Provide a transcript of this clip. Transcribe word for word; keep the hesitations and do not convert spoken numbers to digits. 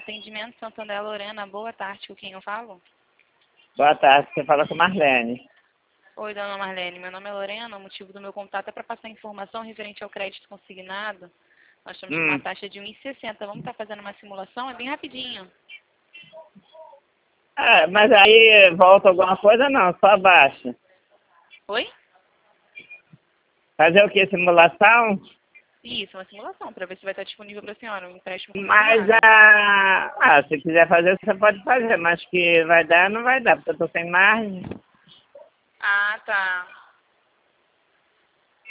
Atendimento Santander Lorena, boa tarde, com quem eu falo? Boa tarde, você fala com Marlene. Oi, dona Marlene, meu nome é Lorena, o motivo do meu contato é para passar informação referente ao crédito consignado. Nós estamos com uma Hum. taxa de um vírgula sessenta. Vamos estar fazendo uma simulação? É bem rapidinho. Ah, mas aí volta alguma coisa? Não, só baixa. Oi? Fazer o que? Simulação? Isso, uma simulação, para ver se vai estar disponível para a senhora um empréstimo Mas consignado. a... Ah, se quiser fazer, você pode fazer, mas que vai dar, não vai dar, porque eu tô sem margem. Ah, tá.